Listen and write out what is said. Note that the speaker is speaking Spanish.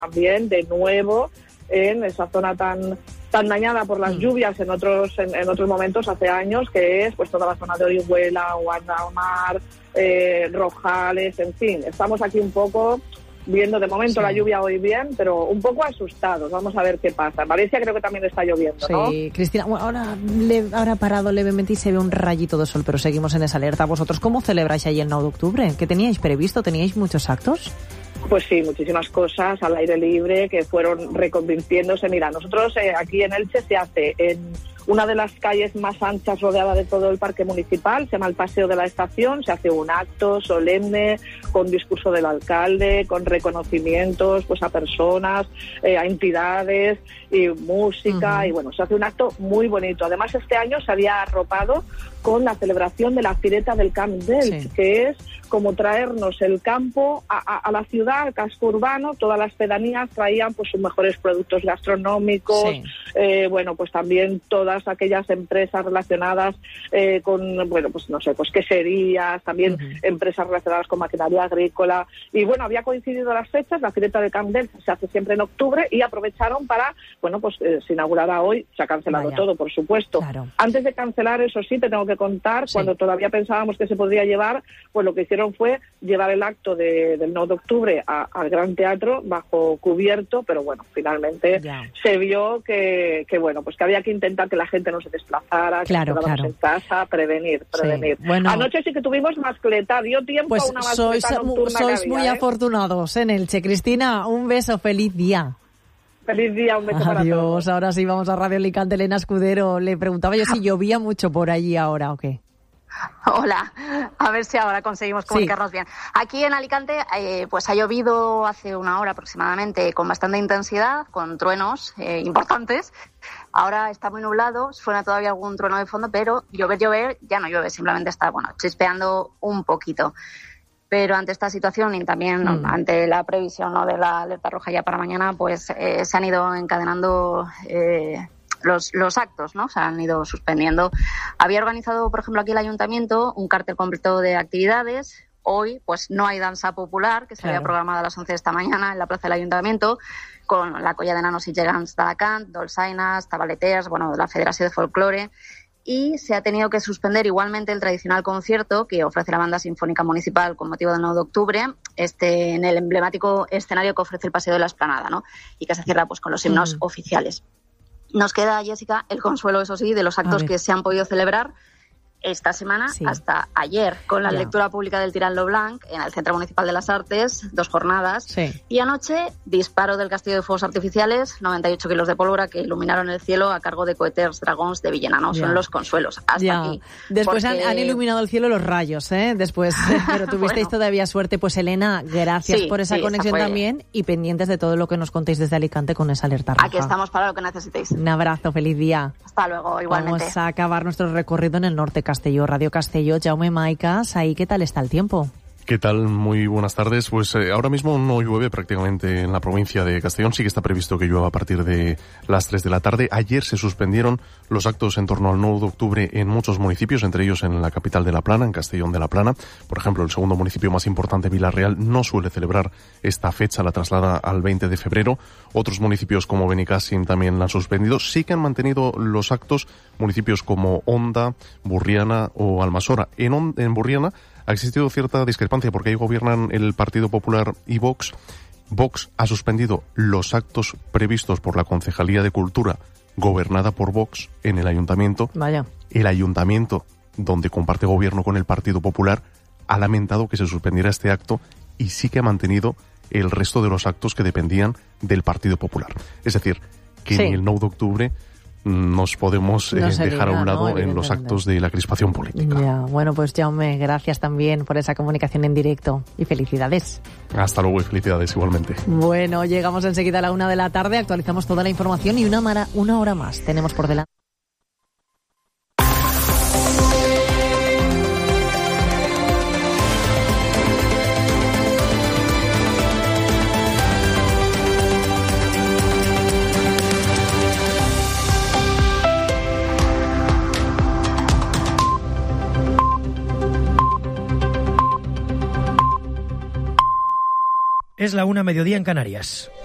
también de nuevo en esa zona tan dañada por las lluvias en otros momentos hace años, que es pues toda la zona de Orihuela, Guadalmar, Rojales, en fin. Estamos aquí un poco viendo de momento la lluvia hoy bien, pero un poco asustados. Vamos a ver qué pasa. En Valencia creo que también está lloviendo, ¿no? Sí, Cristina, ahora ha parado levemente y se ve un rayito de sol, pero seguimos en esa alerta. ¿Vosotros cómo celebráis ahí el 9 de octubre? ¿Qué teníais previsto? ¿Teníais muchos actos? Pues sí, muchísimas cosas al aire libre que fueron reconvirtiéndose. Mira, nosotros aquí en Elche se hace en una de las calles más anchas rodeada de todo el parque municipal, se llama el Paseo de la Estación, se hace un acto solemne con discurso del alcalde, con reconocimientos pues a personas, a entidades y música, y bueno, se hace un acto muy bonito. Además, este año se había arropado con la celebración de la Fireta del Camp d'Elche, que es como traernos el campo a la ciudad, al casco urbano. Todas las pedanías traían pues sus mejores productos gastronómicos, bueno, pues también todas aquellas empresas relacionadas con, bueno, pues no sé, pues queserías, también empresas relacionadas con maquinaria agrícola. Y bueno, había coincidido las fechas, la Fireta del Camp d'Elche se hace siempre en octubre y aprovecharon para, bueno, pues se inaugurará hoy, se ha cancelado todo, por supuesto. Claro. Antes de cancelar, eso sí, te tengo que contar, cuando todavía pensábamos que se podría llevar, pues lo que hicieron fue llevar el acto del 9 de octubre al Gran Teatro bajo cubierto, pero bueno, finalmente se vio que bueno, pues que había que intentar que la gente no se desplazara, que quedáramos en casa, prevenir. Bueno, anoche sí que tuvimos mascleta, dio tiempo pues a una mascleta nocturna. Sois muy afortunados en Elche. Cristina, un beso, feliz día. Feliz día, un beso para todos. Adiós, ahora sí vamos a Radio Alicante. Elena Escudero, le preguntaba yo si llovía mucho por allí ahora o qué. Hola, a ver si ahora conseguimos comunicarnos bien. Aquí en Alicante pues ha llovido hace una hora aproximadamente con bastante intensidad, con truenos importantes. Ahora está muy nublado, suena todavía algún trueno de fondo, pero llover ya no llueve, simplemente está chispeando un poquito. Pero ante esta situación y también ante la previsión de la alerta roja ya para mañana, pues se han ido encadenando los actos, ¿no? Se han ido suspendiendo. Había organizado, por ejemplo, aquí el ayuntamiento un cartel completo de actividades. Hoy, pues no hay danza popular, que se había programado a las 11 de esta mañana en la plaza del ayuntamiento, con la Colla de Nanos i Gegants d'Alacant, Dolçaines, Tabaleters, bueno, de la Federación de Folklore. Y se ha tenido que suspender igualmente el tradicional concierto que ofrece la Banda Sinfónica Municipal con motivo del 9 de octubre, en el emblemático escenario que ofrece el Paseo de la Explanada, ¿no? Y que se cierra pues con los himnos oficiales. Nos queda, Jessica, el consuelo, eso sí, de los actos que se han podido celebrar esta semana hasta ayer, con la lectura pública del Tirant lo Blanc en el Centro Municipal de las Artes, 2 jornadas. Y anoche, disparo del castillo de fuegos artificiales, 98 kilos de pólvora que iluminaron el cielo a cargo de Coheters Dragons de Villena, ¿no? Son los consuelos. Hasta aquí. Después han iluminado el cielo los rayos, Después, pero tuvisteis todavía suerte. Pues Elena, gracias por esa conexión también y pendientes de todo lo que nos contéis desde Alicante con esa alerta roja. Aquí estamos para lo que necesitéis. Un abrazo, feliz día. Hasta luego, igualmente. Vamos a acabar nuestro recorrido en el norte Castelló, Radio Castelló. Jaume Maicas, ahí, ¿qué tal está el tiempo? ¿Qué tal? Muy buenas tardes. Pues ahora mismo no llueve prácticamente en la provincia de Castellón. Sí que está previsto que llueva a partir de las 3 de la tarde. Ayer se suspendieron los actos en torno al 9 de octubre en muchos municipios, entre ellos en la capital de La Plana, en Castellón de la Plana. Por ejemplo, el segundo municipio más importante, Vilarreal, no suele celebrar esta fecha, la traslada al 20 de febrero. Otros municipios como Benicàssim también la han suspendido. Sí que han mantenido los actos municipios como Onda, Burriana o Almasora. En Burriana ha existido cierta discrepancia porque ahí gobiernan el Partido Popular y Vox. Vox ha suspendido los actos previstos por la Concejalía de Cultura, gobernada por Vox, en el ayuntamiento. Vaya. El ayuntamiento, donde comparte gobierno con el Partido Popular, ha lamentado que se suspendiera este acto y sí que ha mantenido el resto de los actos que dependían del Partido Popular. Es decir, que ni el 9 de octubre nos podemos dejar a un lado en los actos de la crispación política. Ya, bueno, pues Jaume, gracias también por esa comunicación en directo y felicidades. Hasta luego y felicidades igualmente. Bueno, llegamos enseguida a la 1 de la tarde, actualizamos toda la información y una hora más tenemos por delante. Es la 1:00 en Canarias.